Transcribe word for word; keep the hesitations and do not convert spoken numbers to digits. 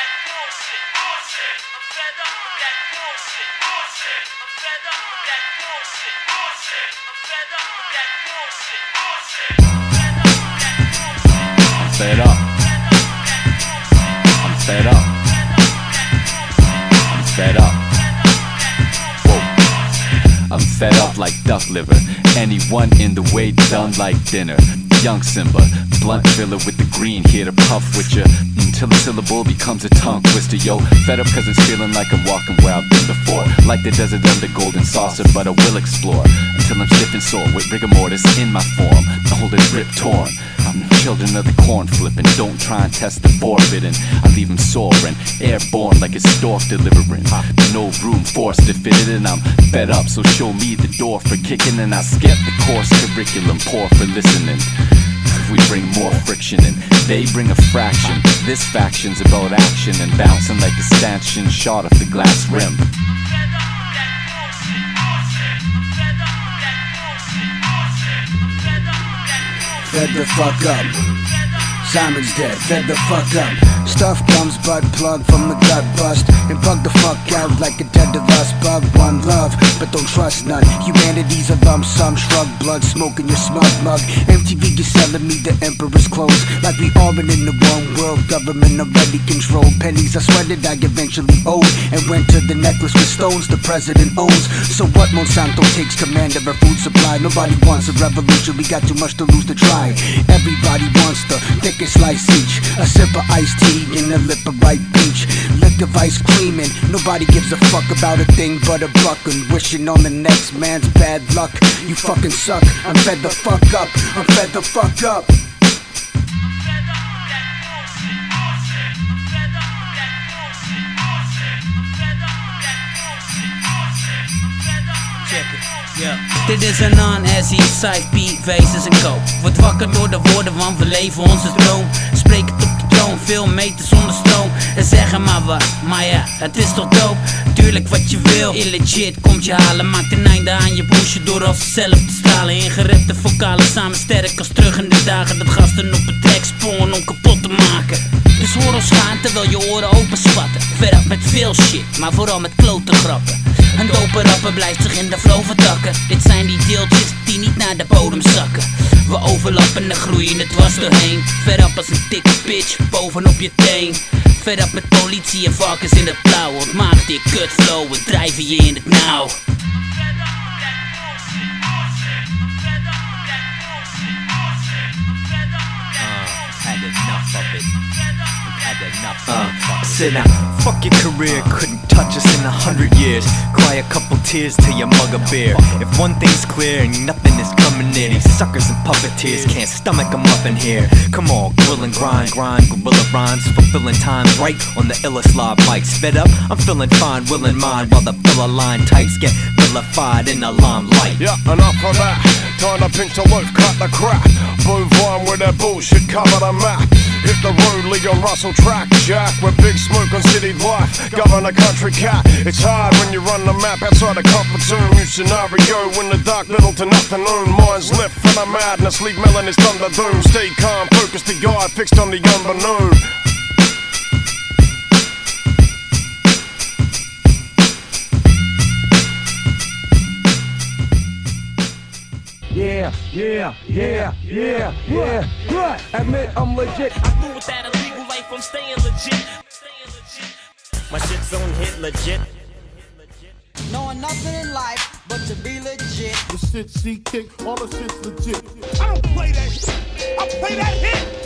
that bullshit. Bullshit. I'm fed up with that bullshit. Bullshit. I'm fed up with that bullshit. Bullshit. I'm fed up with that bullshit. Bullshit. I'm fed up. I'm fed up. I'm fed up. Whoa. I'm fed up like duck liver. Anyone in the way done like dinner. Young Simba, blunt filler with the green, here to puff with ya until a syllable becomes a tongue twister. Yo, fed up cause it's feeling like I'm walking where I've been before, like the desert under golden saucer, but I will explore until I'm stiff and sore with rigor mortis in my form. The whole is rip torn. I'm children of the corn flipping. Don't try and test the forbidden. I leave them soaring, airborne like it's stork delivering. No room forced to fit it in. I'm fed up, so show me the door for kicking, and I skip the course curriculum, poor for listening. We bring more friction and they bring a fraction. This faction's about action and bouncing like a stanchion shot off the glass rim. Fed the fuck up. Simon's dead, fed the fuck up. Stuff comes butt plug from the gut bust and bug the fuck out like a dead to lust bug. One love, but don't trust none. Humanity's a lump sum, shrug blood, smoking your smug mug. M T V is selling me the emperor's clothes, like we all been in the one world government already controlled. Pennies I sweated I eventually owed and went to the necklace with stones the president owns. So what? Monsanto takes command of our food supply. Nobody wants a revolution, we got too much to lose to try. Everybody wants the thickest slice each, a sip of iced tea and a lip of ripe peach, lick of ice cream, and nobody gives a fuck about a thing but a buck and wishing on the next man's bad luck. You fucking suck. I'm fed the fuck up. I'm fed the fuck up. Yeah. Dit is een non-hezzy side beat, wijzers en koop. Word wakker door de woorden van we leven onze droom. Spreek het op de troon, veel meters zonder stroom. En zeggen maar wat, maar ja, het is toch dope. Tuurlijk wat je wil, illegit komt je halen. Maakt een einde aan je broesje door als zelf te stralen. Ingerepte vocalen samen sterk als terug in de dagen dat gasten op het trek sprongen om kapot te maken. Dus hoor ons gaan terwijl je oren open spatten. Verder met veel shit, maar vooral met klote grappen. Een dope rapper blijft zich in de flow vertakken. Dit zijn die deeltjes die niet naar de bodem zakken. We overlappen en groeien het was doorheen. Verder als een dikke bitch bovenop je teen. Verder met politie en varkens in de blauw. Ontmaakt die kutflow en drijven je in het nauw. Uh, sit down, fuck your career, couldn't touch us in a hundred years. Cry a couple tears till you mug a beer. If one thing's clear, nothing is coming near. These suckers and puppeteers can't stomach them up in here. Come on, grill and grind, grind, gorilla rhymes, fulfilling times right on the illest live mics. Fed up, I'm feeling fine, willing mind, while the filler line types get vilified in the limelight. Yeah, enough of that. Time to pinch the loaf, cut the crap. Move on with that bullshit, cover the map. Hit the road, Leon Russell track, Jack, with big smoke on city life. Govern a country cat. It's hard when you run the map outside the comfort zone. New scenario in the dark, little to nothing known. Minds left for the madness, leave melanin's thunder doom. Stay calm, focus the guide, fixed on the unbeknown. Yeah, yeah, yeah, yeah, yeah, yeah. Admit I'm legit. I fool with that illegal life, I'm staying legit. My shit's on hit legit. Knowing nothing in life but to be legit. The shit she kick, all the shit's legit. I don't play that shit. I play that hit.